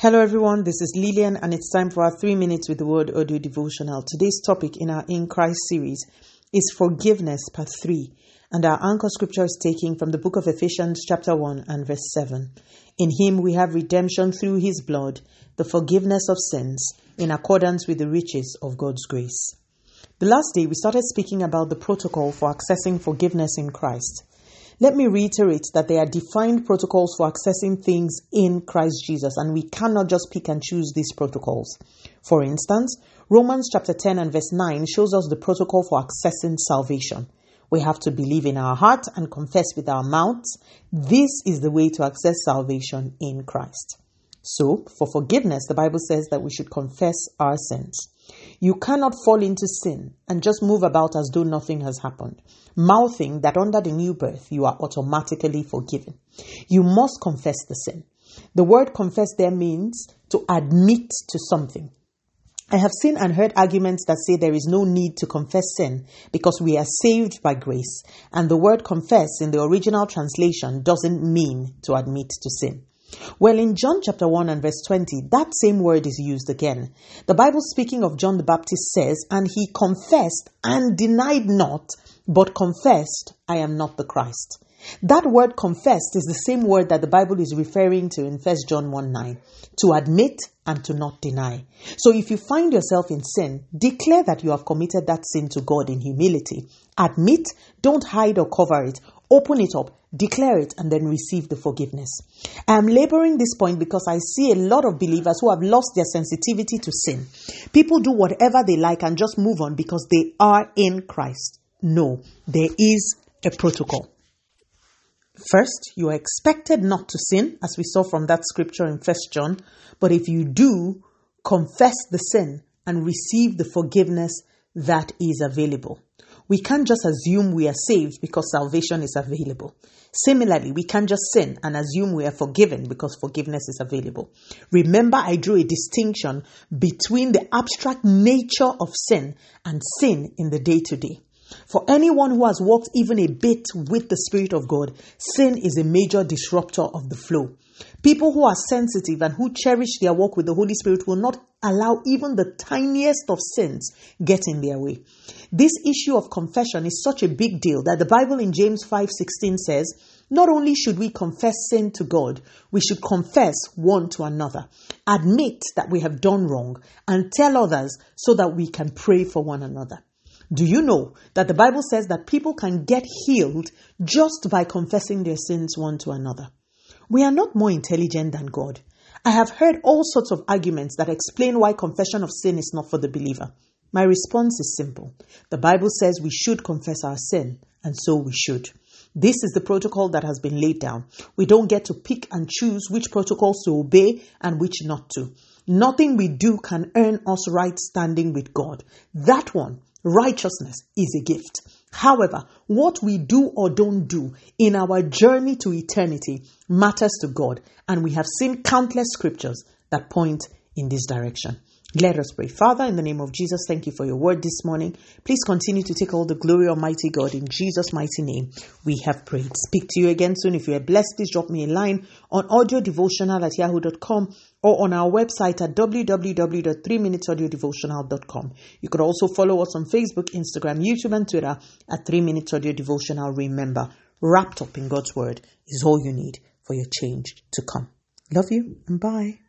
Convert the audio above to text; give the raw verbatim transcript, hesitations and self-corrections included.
Hello everyone, this is Lillian and it's time for our three minutes with the word audio devotional. Today's topic in our In Christ series is forgiveness part three, and our anchor scripture is taken from the book of Ephesians chapter one and verse seven. In him we have redemption through his blood, the forgiveness of sins, in accordance with the riches of God's grace. The last day we started speaking about the protocol for accessing forgiveness in Christ. Let me reiterate that there are defined protocols for accessing things in Christ Jesus, and we cannot just pick and choose these protocols. For instance, Romans chapter ten and verse nine shows us the protocol for accessing salvation. We have to believe in our heart and confess with our mouths. This is the way to access salvation in Christ. So, for forgiveness, the Bible says that we should confess our sins. You cannot fall into sin and just move about as though nothing has happened, mouthing that under the new birth you are automatically forgiven. You must confess the sin. The word confess there means to admit to something. I have seen and heard arguments that say there is no need to confess sin because we are saved by grace, and the word confess in the original translation doesn't mean to admit to sin. Well, in John chapter one and verse twenty, that same word is used again. The Bible, speaking of John the Baptist, says, "And he confessed and denied not, but confessed, I am not the Christ." That word confessed is the same word that the Bible is referring to in First John one nine, to admit and to not deny. So if you find yourself in sin, declare that you have committed that sin to God in humility. Admit, don't hide or cover it. Open it up, declare it, and then receive the forgiveness. I am laboring this point because I see a lot of believers who have lost their sensitivity to sin. People do whatever they like and just move on because they are in Christ. No, there is a protocol. First, you are expected not to sin, as we saw from that scripture in First John. But if you do, confess the sin and receive the forgiveness that is available. We can't just assume we are saved because salvation is available. Similarly, we can't just sin and assume we are forgiven because forgiveness is available. Remember, I drew a distinction between the abstract nature of sin and sin in the day-to-day. For anyone who has walked even a bit with the Spirit of God, sin is a major disruptor of the flow. People who are sensitive and who cherish their walk with the Holy Spirit will not allow even the tiniest of sins get in their way. This issue of confession is such a big deal that the Bible in James five sixteen says, not only should we confess sin to God, we should confess one to another, admit that we have done wrong, and tell others so that we can pray for one another. Do you know that the Bible says that people can get healed just by confessing their sins one to another? We are not more intelligent than God. I have heard all sorts of arguments that explain why confession of sin is not for the believer. My response is simple. The Bible says we should confess our sin, and so we should. This is the protocol that has been laid down. We don't get to pick and choose which protocols to obey and which not to. Nothing we do can earn us right standing with God. That one, righteousness, is a gift. However, what we do or don't do in our journey to eternity matters to God, and we have seen countless scriptures that point in this direction. Let us pray. Father, in the name of Jesus, thank you for your word this morning. Please continue to take all the glory, Almighty God. In Jesus' mighty name, we have prayed. Speak to you again soon. If you are blessed, please drop me a line on audiodevotional at yahoo dot com or on our website at w w w dot three minutes audio devotional dot com. You could also follow us on Facebook, Instagram, YouTube, and Twitter at three minutes audio devotional. Remember, wrapped up in God's word is all you need for your change to come. Love you and bye.